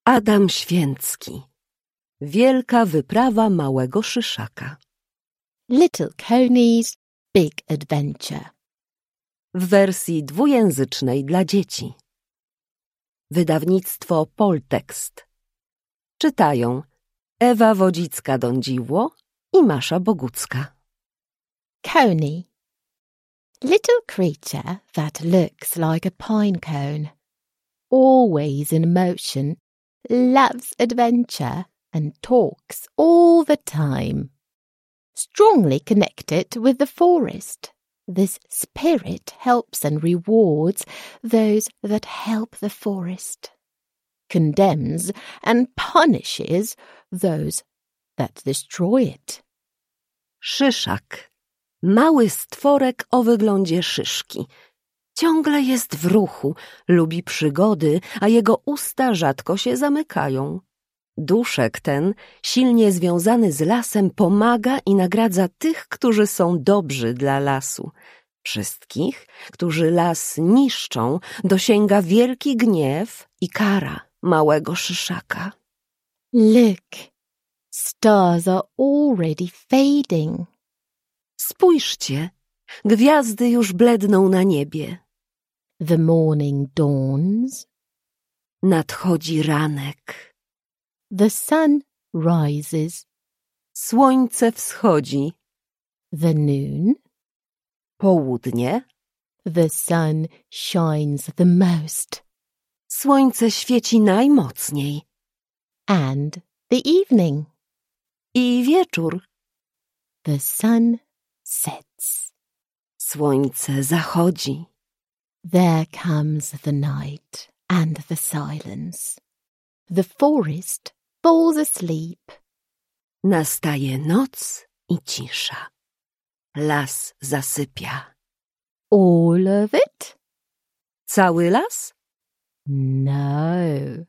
Adam Święcki. Wielka wyprawa małego szyszaka. Little Coney's Big Adventure. W wersji dwujęzycznej dla dzieci. Wydawnictwo Poltekst. Czytają Ewa Wodzicka-Dądziło i Masza Bogucka. Coney. Little creature that looks like a pine cone, always in motion, loves adventure and talks all the time. Strongly connected with the forest, this spirit helps and rewards those that help the forest, condemns and punishes those that destroy it. Szyszak. Mały stworek o wyglądzie szyszki. Ciągle jest w ruchu, lubi przygody, a jego usta rzadko się zamykają. Duszek ten, silnie związany z lasem, pomaga i nagradza tych, którzy są dobrzy dla lasu. Wszystkich, którzy las niszczą, dosięga wielki gniew i kara małego szyszaka. Look, stars are already fading. Spójrzcie, gwiazdy już bledną na niebie. The morning dawns. Nadchodzi ranek. The sun rises. Słońce wschodzi. The noon. Południe. The sun shines the most. Słońce świeci najmocniej. And the evening. I wieczór. The sun sets. Słońce zachodzi. There comes the night and the silence. The forest falls asleep. Nastaje noc i cisza. Las zasypia. All of it? Cały las? No.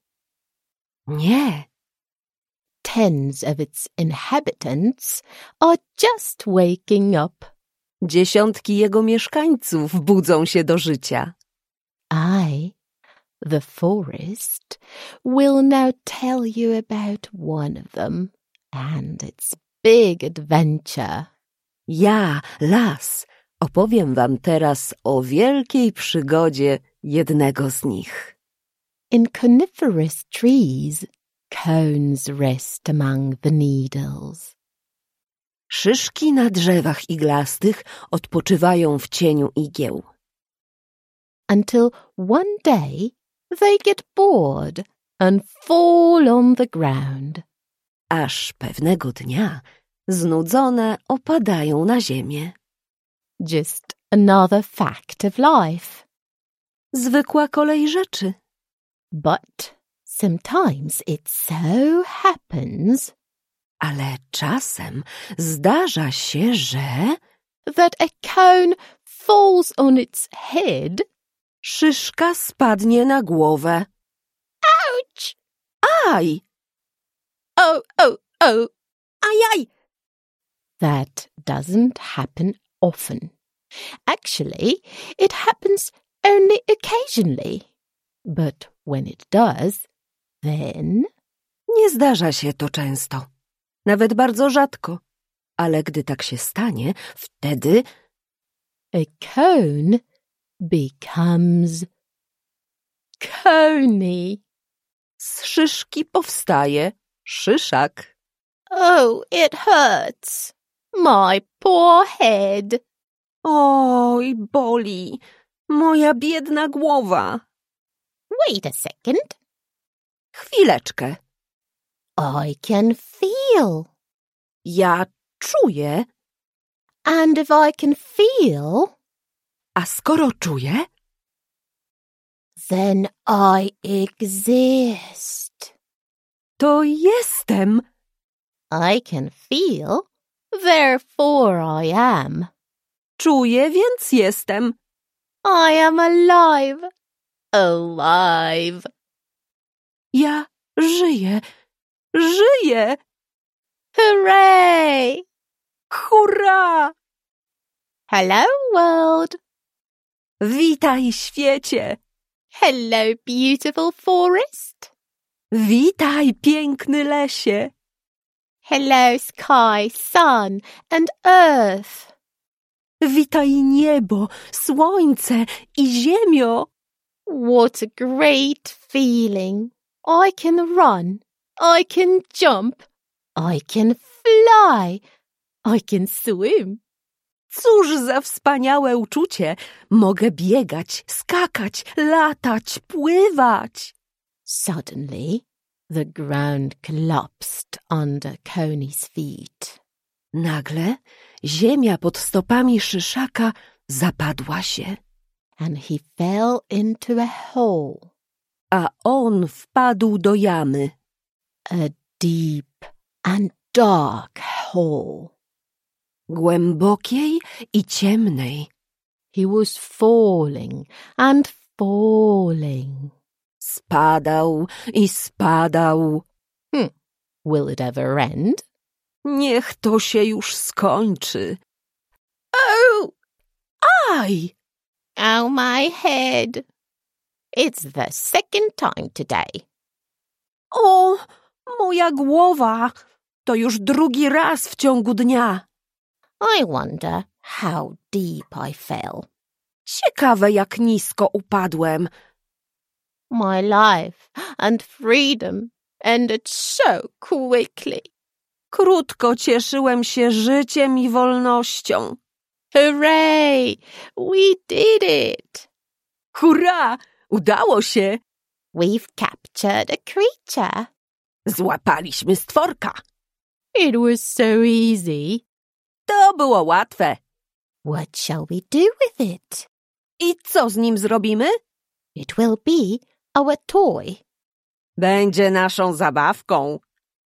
Nie. Tens of its inhabitants are just waking up. Dziesiątki jego mieszkańców budzą się do życia. I, the forest, will now tell you about one of them and its big adventure. Ja, las, opowiem wam teraz o wielkiej przygodzie jednego z nich. In coniferous trees, cones rest among the needles. Szyszki na drzewach iglastych odpoczywają w cieniu igieł. Until one day they get bored and fall on the ground. Aż pewnego dnia znudzone opadają na ziemię. Just another fact of life. Zwykła kolej rzeczy. But sometimes it so happens Ale czasem zdarza się, że that a cone falls on its head. szyszka spadnie na głowę. Ouch! Aj! Oh, oh, oh! Ajaj! That doesn't happen often. Actually, it happens only occasionally. But when it does, then... Nie zdarza się to często. Nawet bardzo rzadko. Ale gdy tak się stanie, wtedy a cone becomes Coney. z szyszki powstaje szyszak. Oh, it hurts. My poor head. Oj, boli. Moja biedna głowa. Wait a second. Chwileczkę. I can feel. Ja czuję, And if I can feel, a skoro czuję, then I exist. to jestem. I can feel, therefore I am. Czuję, więc jestem. I am alive. Alive. Ja żyję. Żyję. Hooray! Hurra! Hello, world. Witaj, świecie. Hello, beautiful forest. Witaj, piękny lesie. Hello, sky, sun, and earth. Witaj niebo, słońce i ziemio. What a great feeling. I can run. I can jump. I can fly. I can swim. Cóż za wspaniałe uczucie. Mogę biegać, skakać, latać, pływać. Suddenly, the ground collapsed under Coney's feet. Nagle ziemia pod stopami Szyszaka zapadła się, And he fell into a hole, a on wpadł do jamy. a deep and dark hole. Głębokiej i ciemnej. He was falling and falling. Spadał i spadał. Will it ever end? Niech to się już skończy. Oh! Aj! Oh, my head. It's the second time today. O, moja głowa! To już drugi raz w ciągu dnia. I wonder how deep I fell. Ciekawe, jak nisko upadłem. My life and freedom ended so quickly. Krótko cieszyłem się życiem i wolnością. Hooray! We did it! Hurra! Udało się! We've captured a creature. Złapaliśmy stworka. It was so easy. To było łatwe. What shall we do with it? I co z nim zrobimy? It will be our toy. Będzie naszą zabawką.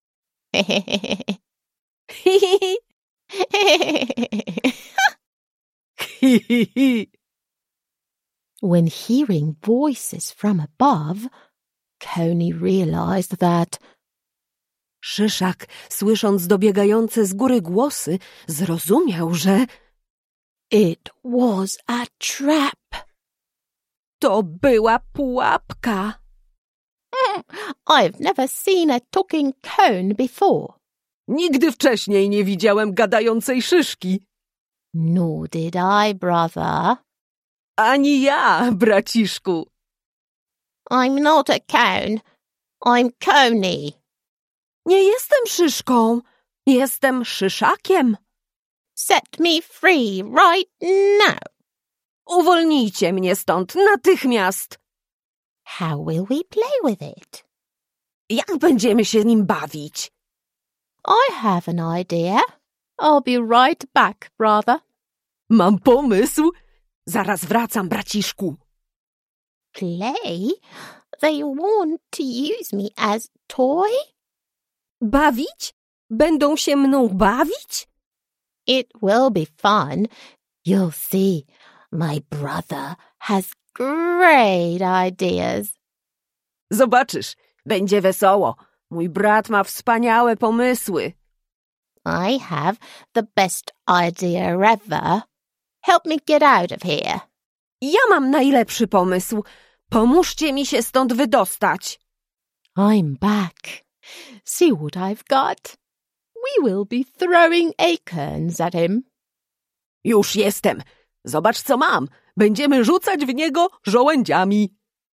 When hearing voices from above, Coney realized that Szyszak, słysząc dobiegające z góry głosy, zrozumiał, że it was a trap. to była pułapka. I've never seen a talking cone before. Nigdy wcześniej nie widziałem gadającej szyszki. Nor did I, brother. Ani ja, braciszku. I'm not a cone. I'm Coney. Nie jestem szyszką. Jestem szyszakiem. Set me free right now. Uwolnijcie mnie stąd natychmiast. How will we play with it? Jak będziemy się nim bawić? I have an idea. I'll be right back, brother. Mam pomysł. Zaraz wracam, braciszku. Play? They want to use me as toy? Bawić? Będą się mną bawić? It will be fun. You'll see. My brother has great ideas. Zobaczysz, będzie wesoło. Mój brat ma wspaniałe pomysły. I have the best idea ever. Help me get out of here. Ja mam najlepszy pomysł. Pomóżcie mi się stąd wydostać. I'm back. See what I've got. We will be throwing acorns at him. Już jestem. Zobacz, co mam. Będziemy rzucać w niego żołędziami.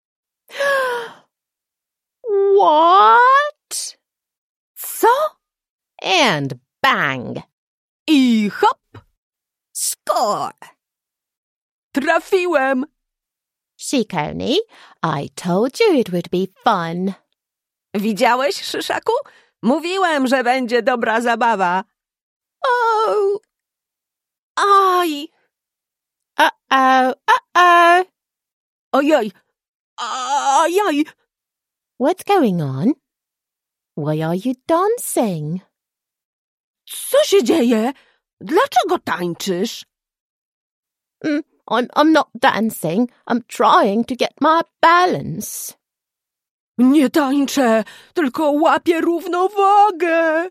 What? Co? And bang. I hop! Score. Trafiłem! See, Coney, I told you it would be fun. Widziałeś, Szyszaku? Mówiłem, że będzie dobra zabawa. O! Aj! Uh-oh, uh-oh. Ojoj! Ajaj! What's going on? Why are you dancing? Co się dzieje? Dlaczego tańczysz? I'm not dancing. I'm trying to get my balance. Nie tańczę, tylko łapię równowagę.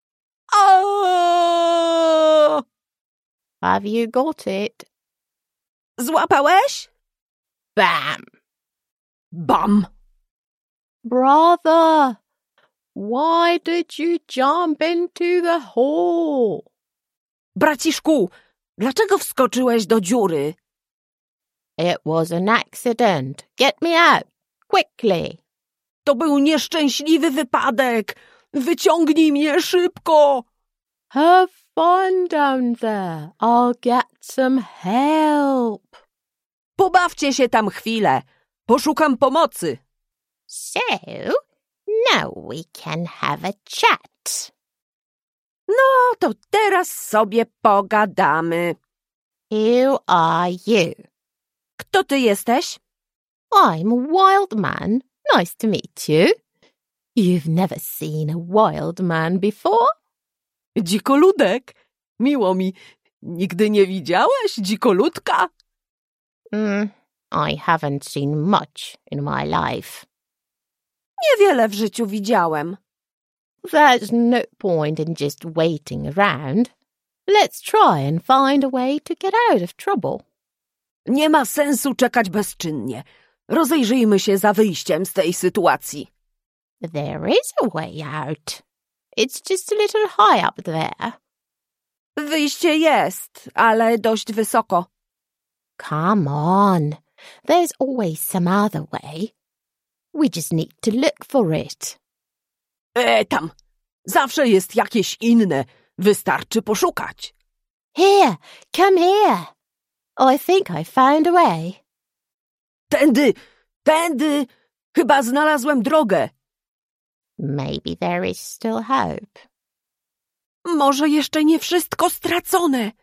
A! Have you got it? Złapałeś? Bam! Bam! Brother, why did you jump into the hole? Braciszku, dlaczego wskoczyłeś do dziury? It was an accident. Get me out, quickly. To był nieszczęśliwy wypadek. Wyciągnij mnie szybko. Have fun down there. I'll get some help. Pobawcie się tam chwilę. Poszukam pomocy. So, now we can have a chat. No to teraz sobie pogadamy. Who are you? Kto ty jesteś? I'm a wild man. Nice to meet you. You've never seen a wild man before? Dzikoludek. Miło mi. Nigdy nie widziałeś dzikoludka? I haven't seen much in my life. Niewiele w życiu widziałem. There's no point in just waiting around. Let's try and find a way to get out of trouble. Nie ma sensu czekać bezczynnie. Rozejrzyjmy się za wyjściem z tej sytuacji. There is a way out. It's just a little high up there. Wyjście jest, ale dość wysoko. Come on. There's always some other way. We just need to look for it. Tam. Zawsze jest jakieś inne. Wystarczy poszukać. Here, come here. I think I found a way. Tędy, tędy. Chyba znalazłem drogę. Maybe there is still hope. Może jeszcze nie wszystko stracone.